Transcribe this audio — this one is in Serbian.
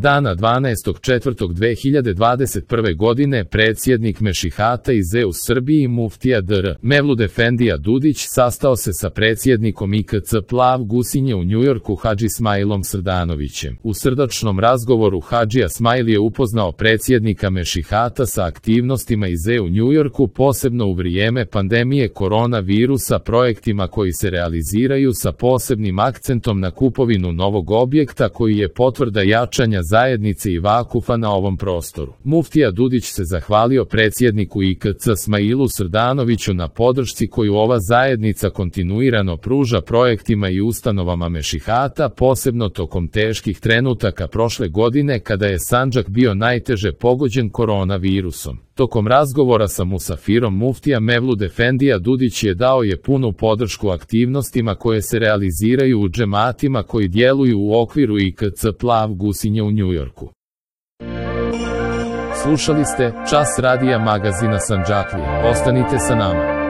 Dana 12.4.2021. godine predsjednik Mešihata Ize u Srbiji muftija dr. Mevlud Efendija Dudić sastao se sa predsjednikom IKC Plav Gusinje u Njujorku Hadži Smajlom Srdanovićem. U srdačnom razgovoru Hadžija Smajl je upoznao predsjednika Mešihata sa aktivnostima Ize u Njujorku, posebno u vrijeme pandemije koronavirusa, projektima koji se realiziraju sa posebnim akcentom na kupovinu novog objekta koji je potvrda jačanja zajednice i vakufa na ovom prostoru. Muftija Dudić se zahvalio predsjedniku IKC Smailu Srdanoviću na podršci koju ova zajednica kontinuirano pruža projektima i ustanovama Mešihata, posebno tokom teških trenutaka prošle godine kada je Sandžak bio najteže pogođen koronavirusom. Tokom razgovora sa musafirom muftija Mevlud Efendija Dudić je dao punu podršku aktivnostima koje se realiziraju u džematima koji djeluju u okviru IKC Plav Gusinje u Njujorku. Slušali ste Čas radija magazina Sandžaklija. Ostanite sa nama.